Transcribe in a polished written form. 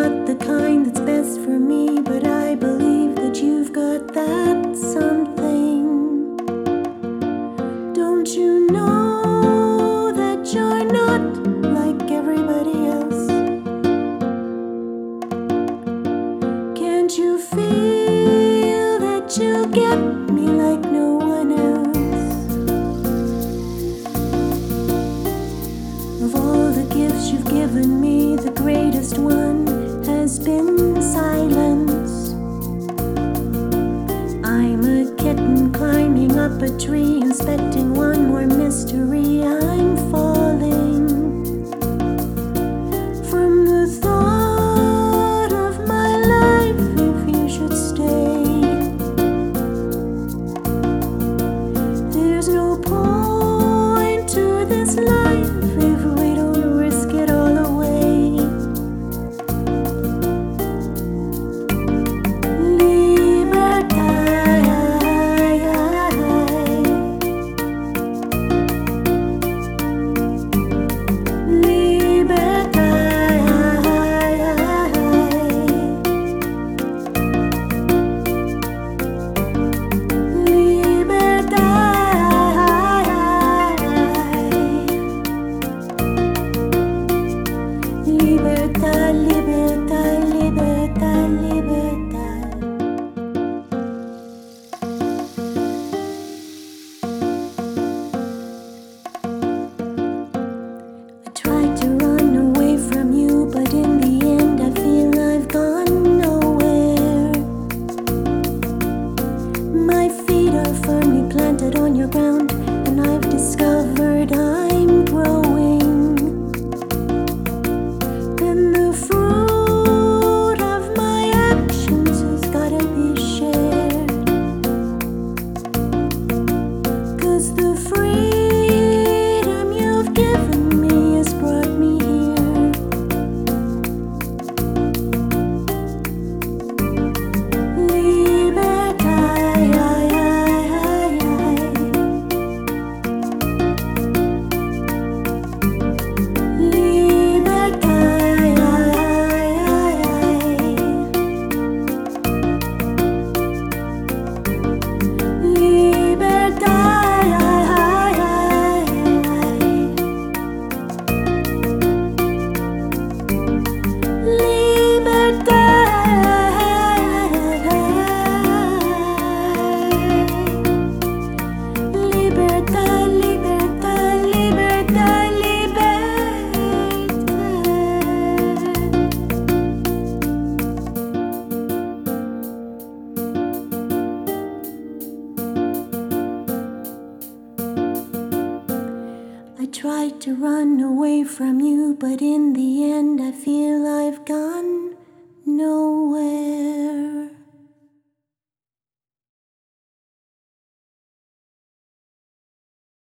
not the kind that's best for me, but I believe that you've got that something. Don't you know that you're not like everybody else? Can't you feel that you get me like no one else? Of all the gifts you've given me, the greatest one has been silence. I'm a kitten climbing up a tree, inspecting one more mystery. I'm falling from the thought of my life if you should stay. There's no point to this life if we don't risk it all away. Libertad, libertad, libertad, libertad. I tried to run away from you, but in the end I feel I've gone nowhere. My feet are firmly planted on your ground, and I've discovered I'm growing. Then the fruit of my actions has gotta be shared, 'cause the freedom you've given me has brought me here. I tried to run away from you, but in the end I feel I've gone nowhere.